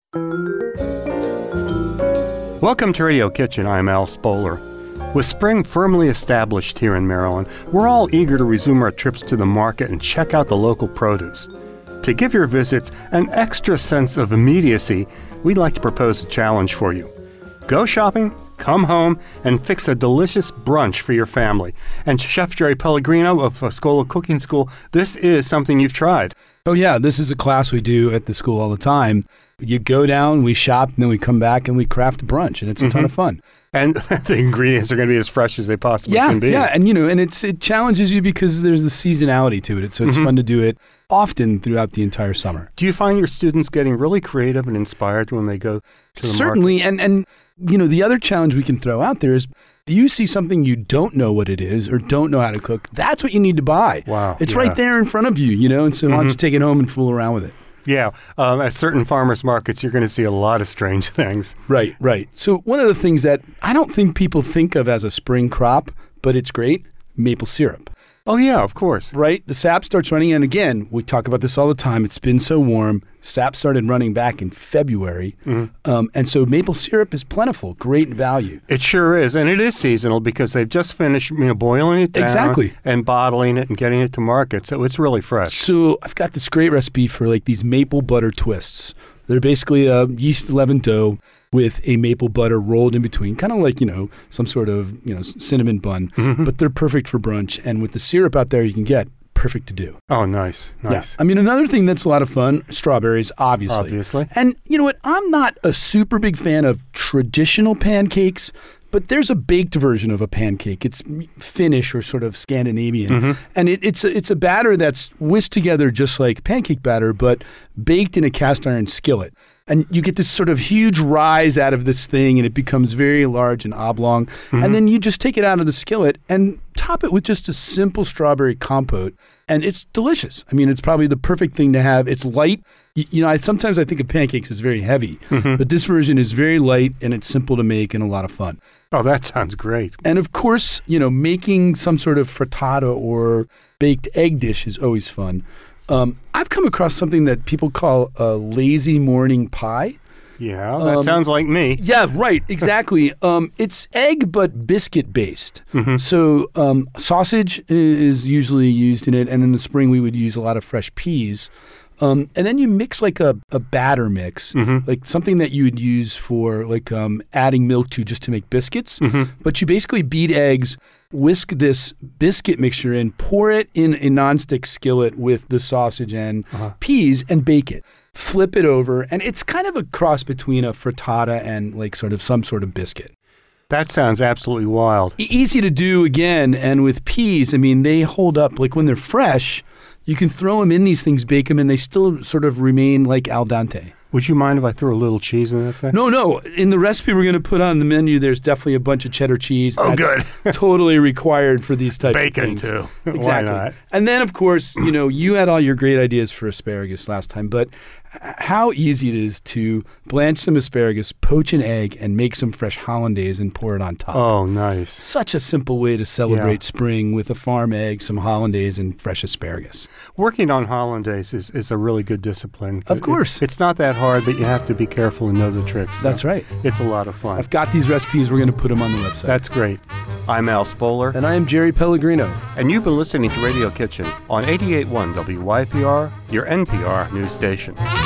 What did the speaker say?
Welcome to Radio Kitchen. I'm Al Spoler. With spring firmly established here in Maryland, we're all eager to resume our trips to the market and check out the local produce. To give your visits an extra sense of immediacy, we'd like to propose a challenge for you. Go shopping, come home, and fix a delicious brunch for your family. And Chef Jerry Pellegrino of Scola Cooking School, this is something you've tried. Oh yeah, this is a class we do at the school all the time. You go down, we shop, and then we come back and we craft a brunch, and it's a ton of fun. And the ingredients are going to be as fresh as they possibly can be. Yeah, and it challenges you because there's the seasonality to it. So it's fun to do it often throughout the entire summer. Do you find your students getting really creative and inspired when they go to the Certainly, market? and the other challenge we can throw out there is, do you see something you don't know what it is or don't know how to cook? That's what you need to buy. Wow. It's right there in front of you, and so why don't you take it home and fool around with it? Yeah, at certain farmers markets, you're going to see a lot of strange things. Right. So one of the things that I don't think people think of as a spring crop, but it's great, maple syrup. Oh, yeah, of course. Right? The sap starts running, and again, we talk about this all the time. It's been so warm. Sap started running back in February, and so maple syrup is plentiful, great value. It sure is, and it is seasonal because they've just finished boiling it down Exactly. and bottling it and getting it to market, so it's really fresh. So I've got this great recipe for these maple butter twists. They're basically a yeast leavened dough with a maple butter rolled in between, kind of like, some sort of, cinnamon bun, but they're perfect for brunch. And with the syrup out there you can get, perfect to do. Oh, nice. Yeah. Another thing that's a lot of fun, strawberries, obviously. And you know what? I'm not a super big fan of traditional pancakes, but there's a baked version of a pancake. It's Finnish or sort of Scandinavian. And it's a batter that's whisked together just like pancake batter, but baked in a cast iron skillet. And you get this sort of huge rise out of this thing, and it becomes very large and oblong. And then you just take it out of the skillet and top it with just a simple strawberry compote. And it's delicious. It's probably the perfect thing to have. It's light. Sometimes I think of pancakes as very heavy, but this version is very light, and it's simple to make and a lot of fun. Oh, that sounds great. And of course, making some sort of frittata or baked egg dish is always fun. I've come across something that people call a lazy morning pie. Yeah, that sounds like me. Yeah, right, exactly. It's egg but biscuit based. So sausage is usually used in it, and in the spring we would use a lot of fresh peas. And then you mix like a batter mix, like something that you would use for adding milk to just to make biscuits. But you basically beat eggs, whisk this biscuit mixture in, pour it in a nonstick skillet with the sausage and peas, and bake it. Flip it over, and it's kind of a cross between a frittata and sort of some sort of biscuit. That sounds absolutely wild. Easy to do again, and with peas, they hold up. When they're fresh, you can throw them in these things, bake them, and they still sort of remain like al dente. Would you mind if I threw a little cheese in that thing? No. In the recipe we're going to put on the menu, there's definitely a bunch of cheddar cheese. Oh, That's good. Totally required for these types Bacon, of things. too. Exactly. Why not? And then, of course, you had all your great ideas for asparagus last time, but how easy it is to blanch some asparagus, poach an egg, and make some fresh hollandaise and pour it on top. Oh, nice. Such a simple way to celebrate spring with a farm egg, some hollandaise, and fresh asparagus. Working on hollandaise is a really good discipline. Of course. It's not that hard, but you have to be careful and know the tricks. That's right. It's a lot of fun. I've got these recipes. We're going to put them on the website. That's great. I'm Al Spoler. And I am Jerry Pellegrino. And you've been listening to Radio Kitchen on 88.1 WYPR, your NPR news station.